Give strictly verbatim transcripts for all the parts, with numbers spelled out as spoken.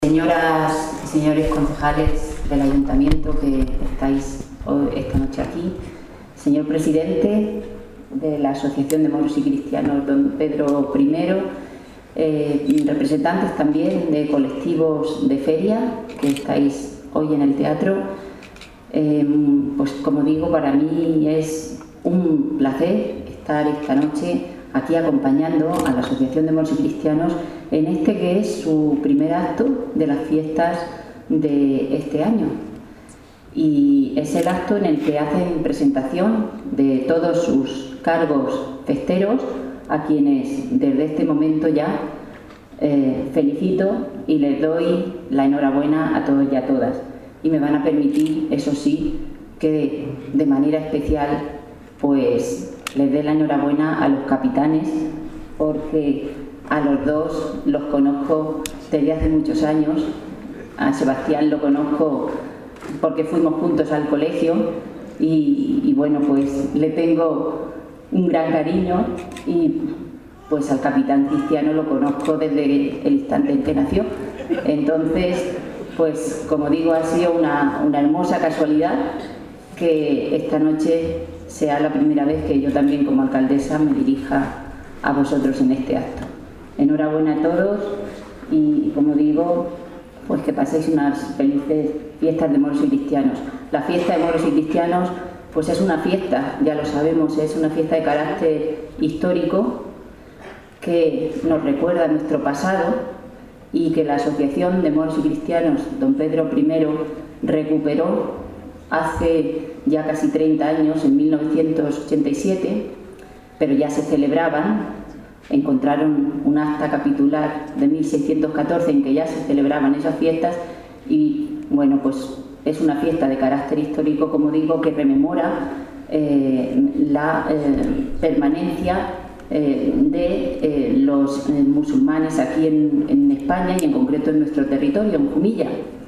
Señoras y señores concejales del Ayuntamiento que estáis hoy, esta noche aquí, señor presidente de la Asociación de Moros y Cristianos Don Pedro primero, eh, representantes también de colectivos de feria que estáis hoy en el teatro, eh, pues como digo, para mí es un placer estar esta noche aquí acompañando a la Asociación de Moros y Cristianos en este que es su primer acto de las fiestas de este año. Y es el acto en el que hacen presentación de todos sus cargos festeros, a quienes desde este momento ya eh, felicito y les doy la enhorabuena a todos y a todas. Y me van a permitir, eso sí, que de manera especial pues les dé la enhorabuena a los capitanes, porque a los dos los conozco desde hace muchos años. A Sebastián lo conozco porque fuimos juntos al colegio y, y bueno, pues le tengo un gran cariño, y pues al capitán Cristiano lo conozco desde el instante en que nació. Entonces, pues como digo, ha sido una, una hermosa casualidad que esta noche sea la primera vez que yo también como alcaldesa me dirija a vosotros en este acto. Enhorabuena a todos y, como digo, pues que paséis unas felices fiestas de moros y cristianos. La fiesta de moros y cristianos pues es una fiesta, ya lo sabemos, es una fiesta de carácter histórico que nos recuerda nuestro pasado y que la Asociación de Moros y Cristianos Don Pedro primero recuperó hace ya casi treinta años, en mil novecientos ochenta y siete, pero ya se celebraban. Encontraron un acta capitular de mil seiscientos catorce en que ya se celebraban esas fiestas y, bueno, pues es una fiesta de carácter histórico, como digo, que rememora eh, la eh, permanencia eh, de eh, los eh, musulmanes aquí en, en España y en concreto en nuestro territorio, en Jumilla.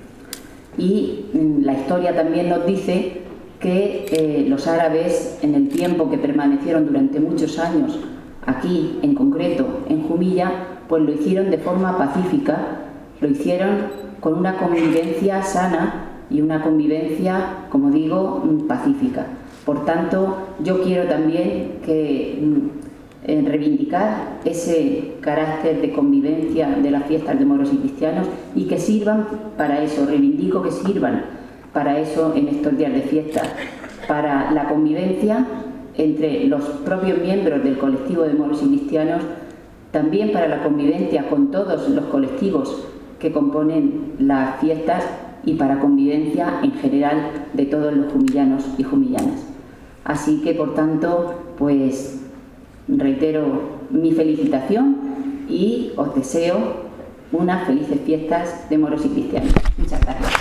Y mm, la historia también nos dice que eh, los árabes, en el tiempo que permanecieron durante muchos años aquí, en concreto en Jumilla, pues lo hicieron de forma pacífica, lo hicieron con una convivencia sana y una convivencia, como digo, pacífica. Por tanto, yo quiero también que eh, reivindicar ese carácter de convivencia de las fiestas de moros y cristianos y que sirvan para eso, reivindico que sirvan para eso en estos días de fiesta, para la convivencia entre los propios miembros del colectivo de moros y cristianos, también para la convivencia con todos los colectivos que componen las fiestas y para convivencia en general de todos los jumillanos y jumillanas. Así que, por tanto, pues reitero mi felicitación y os deseo unas felices fiestas de moros y cristianos. Muchas gracias.